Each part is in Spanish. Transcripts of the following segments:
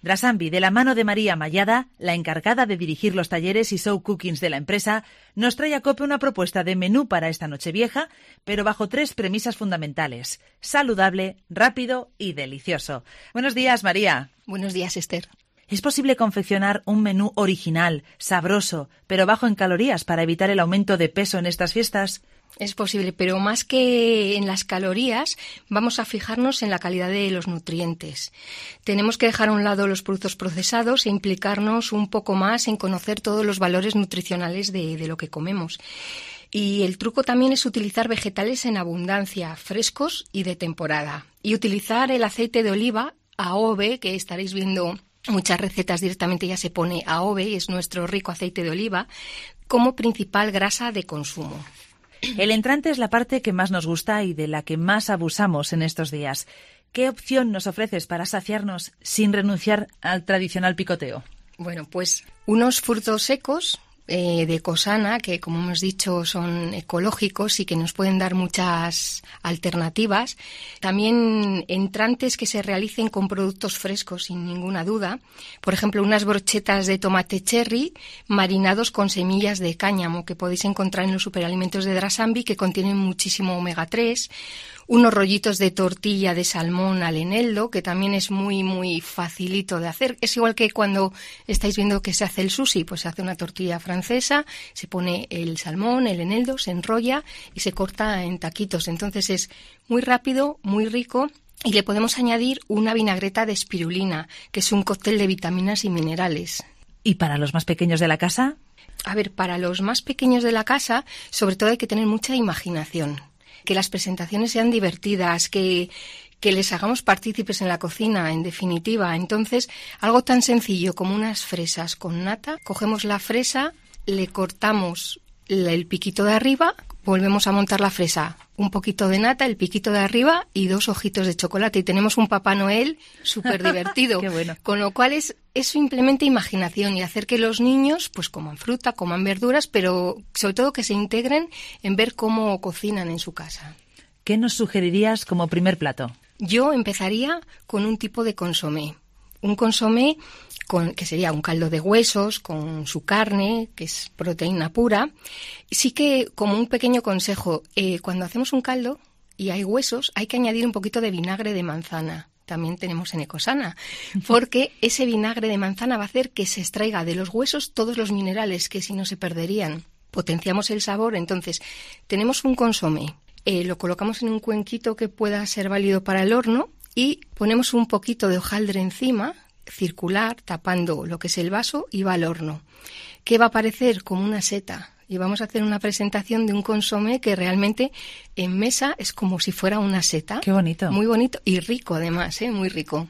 Drasambi, de la mano de María Mallada, la encargada de dirigir los talleres y show cookings de la empresa, nos trae a COPE una propuesta de menú para esta Nochevieja, pero bajo 3 premisas fundamentales: saludable, rápido y delicioso. Buenos días, María. Buenos días, Esther. ¿Es posible confeccionar un menú original, sabroso, pero bajo en calorías para evitar el aumento de peso en estas fiestas? Es posible, pero más que en las calorías, vamos a fijarnos en la calidad de los nutrientes. Tenemos que dejar a un lado los productos procesados e implicarnos un poco más en conocer todos los valores nutricionales de lo que comemos. Y el truco también es utilizar vegetales en abundancia, frescos y de temporada. Y utilizar el aceite de oliva AOVE, que estaréis viendo muchas recetas directamente ya se pone AOVE, es nuestro rico aceite de oliva, como principal grasa de consumo. El entrante es la parte que más nos gusta y de la que más abusamos en estos días. ¿Qué opción nos ofreces para saciarnos sin renunciar al tradicional picoteo? Bueno, pues unos frutos secos de Cosana, que como hemos dicho son ecológicos y que nos pueden dar muchas alternativas. También entrantes que se realicen con productos frescos, sin ninguna duda. Por ejemplo, unas brochetas de tomate cherry marinados con semillas de cáñamo, que podéis encontrar en los superalimentos de Drasambi, que contienen muchísimo omega 3. Unos rollitos de tortilla de salmón al eneldo, que también es muy facilito de hacer. Es igual que cuando estáis viendo que se hace el sushi, pues se hace una tortilla francesa, se pone el salmón, el eneldo, se enrolla y se corta en taquitos. Entonces es muy rápido, muy rico. Y le podemos añadir una vinagreta de espirulina, que es un cóctel de vitaminas y minerales. ¿Y para los más pequeños de la casa? A ver, para los más pequeños de la casa, sobre todo hay que tener mucha imaginación. Que las presentaciones sean divertidas, que les hagamos partícipes en la cocina, en definitiva. Entonces, algo tan sencillo como unas fresas con nata, cogemos la fresa, le cortamos el piquito de arriba, volvemos a montar la fresa, un poquito de nata, el piquito de arriba y 2 ojitos de chocolate. Y tenemos un Papá Noel súper divertido. Qué bueno. Con lo cual es simplemente imaginación y hacer que los niños pues coman fruta, coman verduras, pero sobre todo que se integren en ver cómo cocinan en su casa. ¿Qué nos sugerirías como primer plato? Yo empezaría con un tipo de consomé. Un consomé que sería un caldo de huesos con su carne, que es proteína pura. Sí que, como un pequeño consejo, cuando hacemos un caldo y hay huesos, hay que añadir un poquito de vinagre de manzana. También tenemos en Ecosana, porque ese vinagre de manzana va a hacer que se extraiga de los huesos todos los minerales que si no se perderían. Potenciamos el sabor, entonces tenemos un consomé, lo colocamos en un cuenquito que pueda ser válido para el horno y ponemos un poquito de hojaldre encima, circular, tapando lo que es el vaso y va al horno, que va a parecer como una seta. Y vamos a hacer una presentación de un consomé que realmente en mesa es como si fuera una seta. ¡Qué bonito! Muy bonito y rico además, muy rico.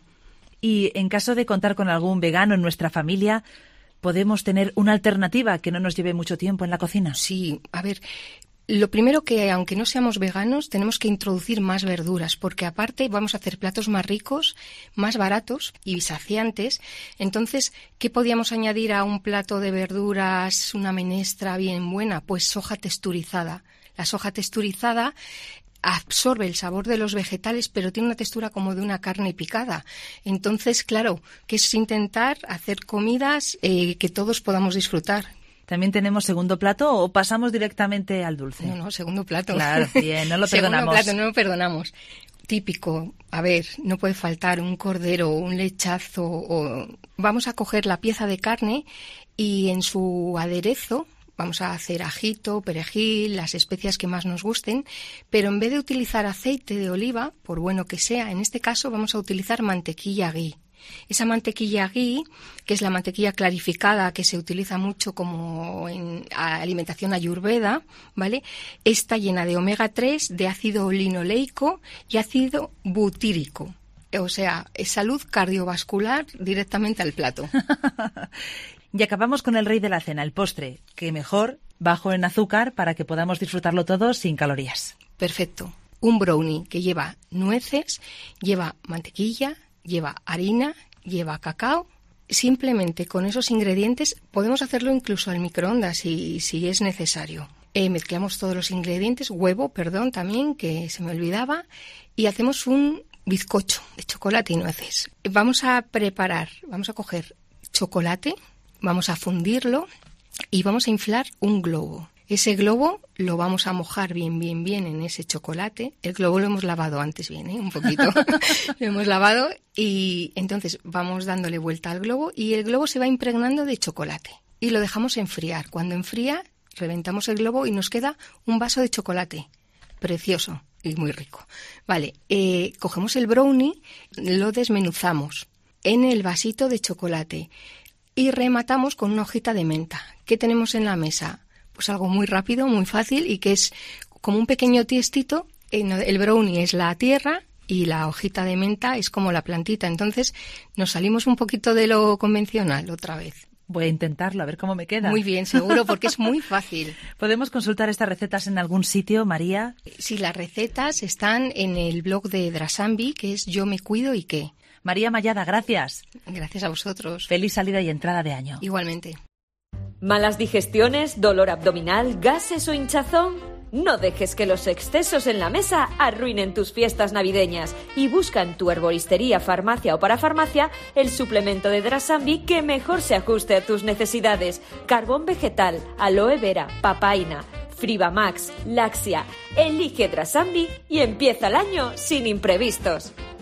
Y en caso de contar con algún vegano en nuestra familia, ¿podemos tener una alternativa que no nos lleve mucho tiempo en la cocina? Sí, a ver, lo primero que, aunque no seamos veganos, tenemos que introducir más verduras, porque aparte vamos a hacer platos más ricos, más baratos y saciantes. Entonces, ¿qué podíamos añadir a un plato de verduras, una menestra bien buena? Pues soja texturizada. La soja texturizada absorbe el sabor de los vegetales, pero tiene una textura como de una carne picada. Entonces, claro, que es intentar hacer comidas que todos podamos disfrutar. ¿También tenemos segundo plato o pasamos directamente al dulce? No, segundo plato. Claro, bien, no lo perdonamos. Segundo plato, no lo perdonamos. Típico, a ver, no puede faltar un cordero, un lechazo. Vamos a coger la pieza de carne y en su aderezo vamos a hacer ajito, perejil, las especias que más nos gusten, pero en vez de utilizar aceite de oliva, por bueno que sea, en este caso vamos a utilizar mantequilla ghee. Esa mantequilla ghee, que es la mantequilla clarificada que se utiliza mucho como en alimentación ayurveda, ¿vale? Está llena de omega 3, de ácido linoleico y ácido butírico. O sea, es salud cardiovascular directamente al plato. Y acabamos con el rey de la cena, el postre, que mejor bajo en azúcar para que podamos disfrutarlo todo sin calorías. Perfecto. Un brownie que lleva nueces, lleva mantequilla, lleva harina, lleva cacao. Simplemente con esos ingredientes podemos hacerlo incluso al microondas si es necesario. Mezclamos todos los ingredientes, huevo, también, que se me olvidaba, y hacemos un bizcocho de chocolate y nueces. Vamos a coger chocolate, vamos a fundirlo y vamos a inflar un globo. Ese globo lo vamos a mojar bien en ese chocolate. El globo lo hemos lavado antes bien, un poquito. Lo hemos lavado y entonces vamos dándole vuelta al globo y el globo se va impregnando de chocolate. Y lo dejamos enfriar. Cuando enfría, reventamos el globo y nos queda un vaso de chocolate. Precioso y muy rico. Vale, cogemos el brownie, lo desmenuzamos en el vasito de chocolate y rematamos con una hojita de menta. ¿Qué tenemos en la mesa? Pues algo muy rápido, muy fácil y que es como un pequeño tiestito. El brownie es la tierra y la hojita de menta es como la plantita. Entonces nos salimos un poquito de lo convencional otra vez. Voy a intentarlo, a ver cómo me queda. Muy bien, seguro, porque es muy fácil. ¿Podemos consultar estas recetas en algún sitio, María? Sí, las recetas están en el blog de Drasambi, que es Yo me cuido y qué. María Mallada, gracias. Gracias a vosotros. Feliz salida y entrada de año. Igualmente. ¿Malas digestiones, dolor abdominal, gases o hinchazón? No dejes que los excesos en la mesa arruinen tus fiestas navideñas y busca en tu herboristería, farmacia o parafarmacia el suplemento de Drasambi que mejor se ajuste a tus necesidades. Carbón vegetal, aloe vera, papaina, Frivamax, Laxia. Elige Drasambi y empieza el año sin imprevistos.